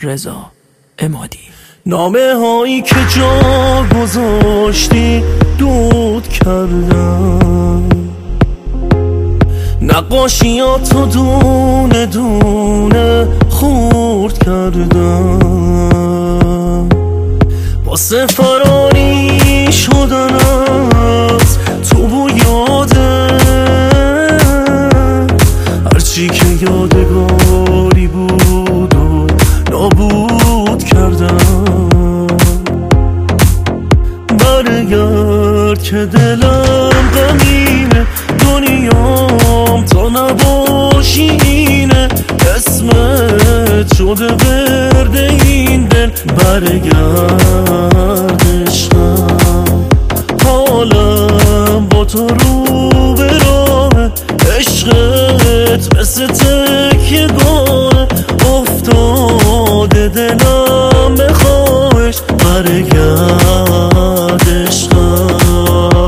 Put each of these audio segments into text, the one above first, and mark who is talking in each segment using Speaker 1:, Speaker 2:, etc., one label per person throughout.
Speaker 1: رضا عمادی.
Speaker 2: نامه هایی که جا گذاشتی دود کردم، نقاشیاتو دونه دونه خورد کردم، واسه فراری شدن از تو بو یاده، هرچی که یادگاری بود و نابود کردم. برگرد که دلم غمینه، دنیام تا نباشی اینه، اسمت شده ورد این دل. برگرد عشقم، حالم با تو رو به راه، عشقت مثل تکیه گاه افتاده دلم به خواهش. برگرد عشقم.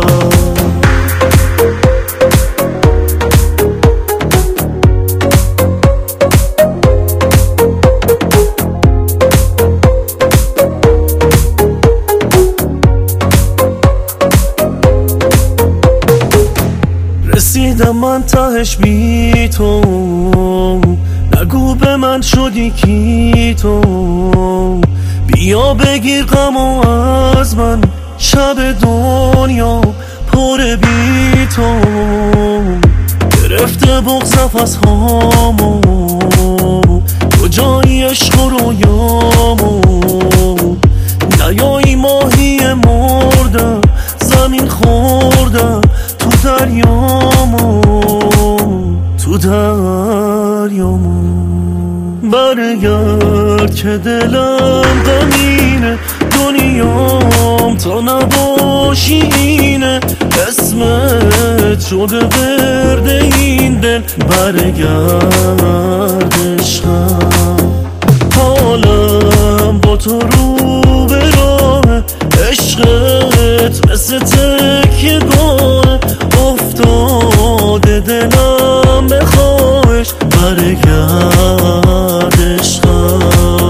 Speaker 2: رسیدم من تهش بی تو، نگو به من شدی کی تو، بیا بگیر غمو از من، شب دنیا پر بی تو. گرفته بغض از هامو، کجایی عشق و رویامو، نیایی ماهی مردم، زمین خوردم تو دریامو، تو دریامو. برگرد که دلم غمینه، دنیام تا نباشی اینه، اسمت شده ورد این دل. برگرد عشقم، حالم با تو رو به راه، عشقت مثل تکیه گاه افتاده دلم به خواهش. برگرد عشقم.